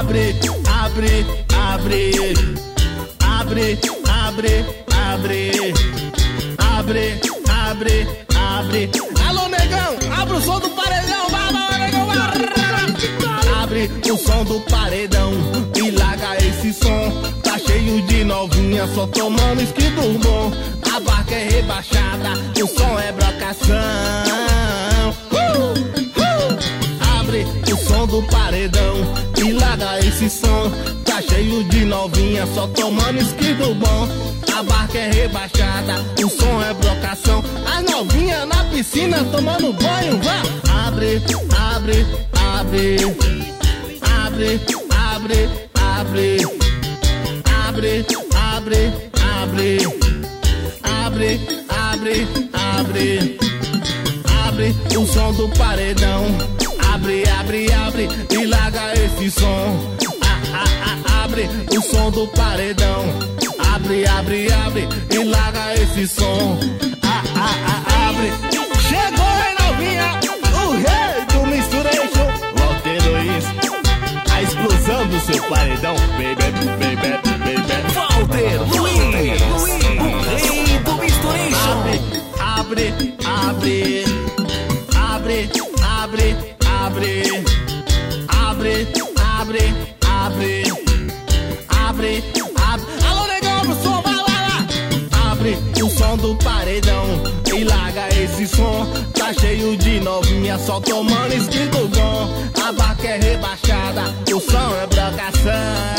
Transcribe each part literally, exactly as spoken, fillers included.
Abre, abre, abre. Abre, abre, abre. Abre, abre, abre. Alô, negão, abre o som do paredão. Vai, vai, negão, vai. Abre o som do paredão e larga esse som. Tá cheio de novinha, só tomando esquido bom. A barca é rebaixada, o som é brocação. uh, uh. Abre o som do paredão e larga esse som. Tá cheio de novinha, só tomando esquido bom. A barca é rebaixada, o som é brocação. As novinhas na piscina tomando banho, vá. Abre, abre, abre. Abre, abre, abre. Abre, abre, abre. Abre, abre, abre. Abre o som do paredão. Abre, abre, abre e larga esse som. Ah, ah, ah, abre o som do paredão. Abre, abre, abre e larga esse som. Ah, ah, ah, abre. Chegou, hein, novinha? O rei do Misturation. Walter Luiz. A explosão do seu paredão. Baby, baby, baby. Walter Luiz, o rei do Misturation. Abre, abre, abre, abre, abre, abre, abre, abre, abre, abre. Alô, negão, abre o som, vai, vai, vai. Abre o som do paredão e larga esse som. Tá cheio de novinha, só tomando esquido bom. A barca é rebaixada, o som é brocação.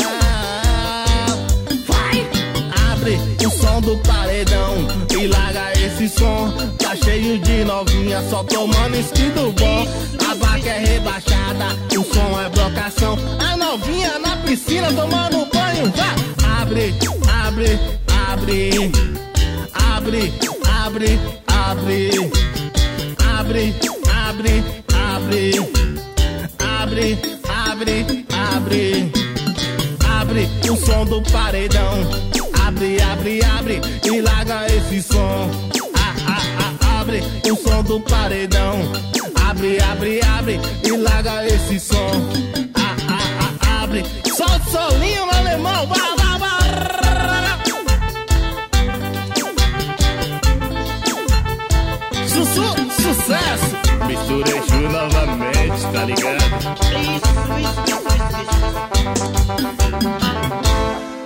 Abre o som do paredão e larga esse som. Tá cheio de novinha, só tomando esquido bom. A barca é rebaixada, o som é brocação. A novinha na piscina tomando banho, vá. Abre, abre, abre. Abre, abre, abre. Abre, abre, abre. Abre, abre, abre. Abre o som do paredão. Abre, abre, abre e larga esse som. Ah, ah, ah, abre o som do paredão. Abre, abre, abre e larga esse som. Ah, ah, ah, abre. Solta o solinho no alemão. Vai, vai, vai. Sussu, sucesso. Misturation novamente, tá ligado? Isso, isso, isso, isso, isso.